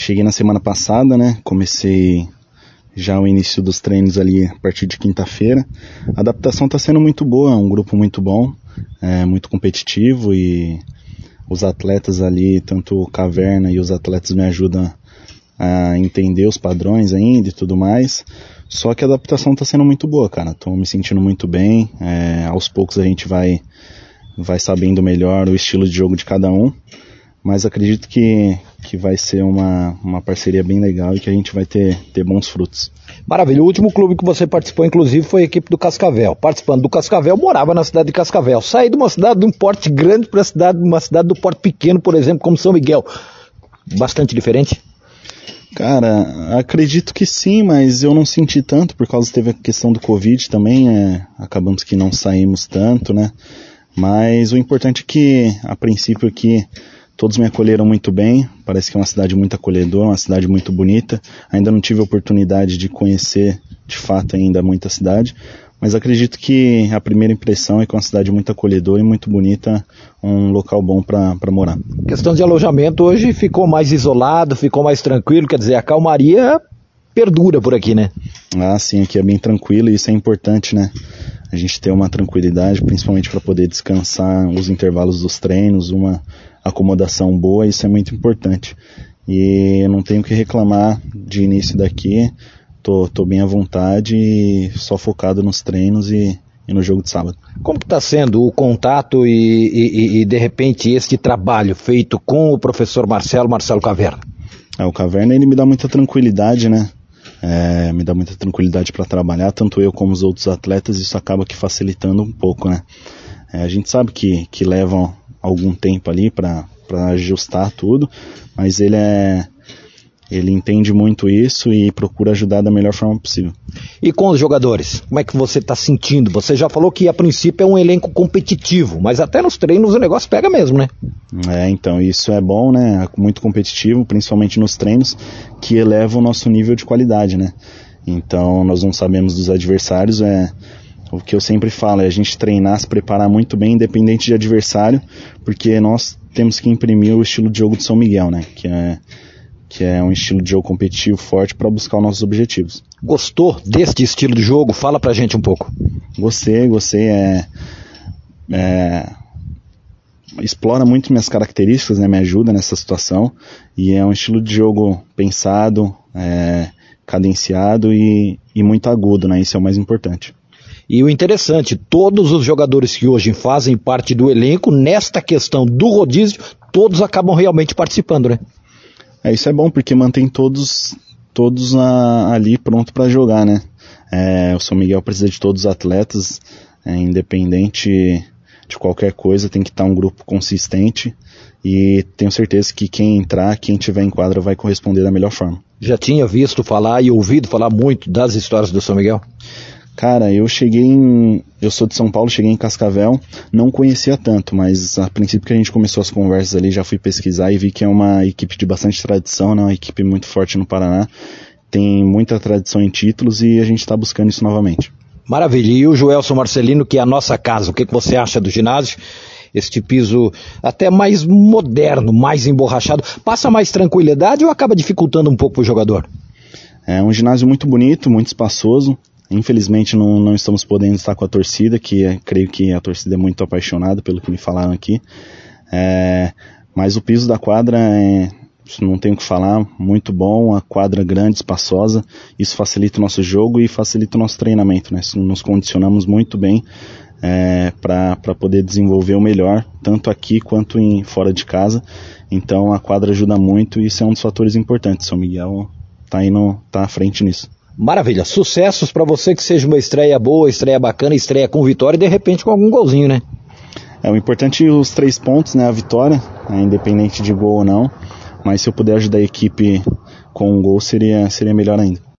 Cheguei na semana passada, né? Comecei já o início dos treinos ali a partir de quinta-feira. A adaptação está sendo muito boa, é um grupo muito bom, muito competitivo, e os atletas ali, tanto o Caverna e os atletas, me ajudam a entender os padrões ainda e tudo mais. Só que a adaptação está sendo muito boa, cara. Estou me sentindo muito bem. Aos poucos a gente vai sabendo melhor o estilo de jogo de cada um. Mas acredito que vai ser uma parceria bem legal e que a gente vai ter bons frutos. Maravilha. O último clube que você participou, inclusive, foi a equipe do Cascavel. Participando do Cascavel, morava na cidade de Cascavel. Saí de uma cidade de um porte grande para uma cidade do porte pequeno, por exemplo, como São Miguel. Bastante diferente? Cara, acredito que sim, mas eu não senti tanto, por causa teve a questão do Covid também, acabamos que não saímos tanto, né? Mas o importante é que, a princípio aqui, todos me acolheram muito bem, parece que é uma cidade muito acolhedora, uma cidade muito bonita. Ainda não tive a oportunidade de conhecer, de fato, ainda muita cidade, mas acredito que a primeira impressão é que é uma cidade muito acolhedora e muito bonita, um local bom para morar. Questão de alojamento hoje ficou mais isolado, ficou mais tranquilo, quer dizer, a calmaria perdura por aqui, né? Ah, sim, aqui é bem tranquilo e isso é importante, né? A gente ter uma tranquilidade, principalmente para poder descansar os intervalos dos treinos, uma acomodação boa, isso é muito importante. E eu não tenho que reclamar de início daqui, tô bem à vontade e só focado nos treinos e no jogo de sábado. Como que está sendo o contato e de repente este trabalho feito com o professor Marcelo Caverna? O Caverna, ele me dá muita tranquilidade, né? Me dá muita tranquilidade para trabalhar, tanto eu como os outros atletas, isso acaba que facilitando um pouco, né? A gente sabe que levam algum tempo ali para ajustar tudo, mas ele entende muito isso e procura ajudar da melhor forma possível. E com os jogadores, como é que você está sentindo? Você já falou que a princípio é um elenco competitivo, mas até nos treinos o negócio pega mesmo, né? Então isso é bom, né? Muito competitivo, principalmente nos treinos, que eleva o nosso nível de qualidade, né? Então nós não sabemos dos adversários, o que eu sempre falo é a gente treinar, se preparar muito bem, independente de adversário, porque nós temos que imprimir o estilo de jogo de São Miguel, né? Que é um estilo de jogo competitivo forte para buscar os nossos objetivos. Gostou deste estilo de jogo? Fala pra gente um pouco. Gostei, explora muito minhas características, né, me ajuda nessa situação, e é um estilo de jogo pensado, cadenciado e muito agudo, né, isso é o mais importante. E o interessante, todos os jogadores que hoje fazem parte do elenco, nesta questão do rodízio, todos acabam realmente participando, né? Isso é bom, porque mantém todos ali pronto para jogar, né? O São Miguel precisa de todos os atletas, independente de qualquer coisa, tem que estar um grupo consistente, e tenho certeza que quem entrar, quem tiver em quadra vai corresponder da melhor forma. Já tinha visto falar e ouvido falar muito das histórias do São Miguel? Cara, eu sou de São Paulo, cheguei em Cascavel, não conhecia tanto, mas a princípio que a gente começou as conversas ali, já fui pesquisar e vi que é uma equipe de bastante tradição, né, uma equipe muito forte no Paraná, tem muita tradição em títulos e a gente está buscando isso novamente. Maravilha. E o Joelson Marcelino, que é a nossa casa, o que você acha do ginásio? Este piso até mais moderno, mais emborrachado, passa mais tranquilidade ou acaba dificultando um pouco para o jogador? É um ginásio muito bonito, muito espaçoso. Infelizmente não estamos podendo estar com a torcida, creio que a torcida é muito apaixonada pelo que me falaram aqui. Mas o piso da quadra, não tenho o que falar, muito bom, a quadra grande, espaçosa, isso facilita o nosso jogo e facilita o nosso treinamento, né? Nos condicionamos muito bem para poder desenvolver o melhor, tanto aqui quanto fora de casa. Então a quadra ajuda muito e isso é um dos fatores importantes. São Miguel tá à frente nisso. Maravilha, sucessos para você, que seja uma estreia boa, estreia bacana, estreia com vitória e de repente com algum golzinho, né? O importante é os 3 pontos, né, a vitória, independente de gol ou não, mas se eu puder ajudar a equipe com um gol seria melhor ainda.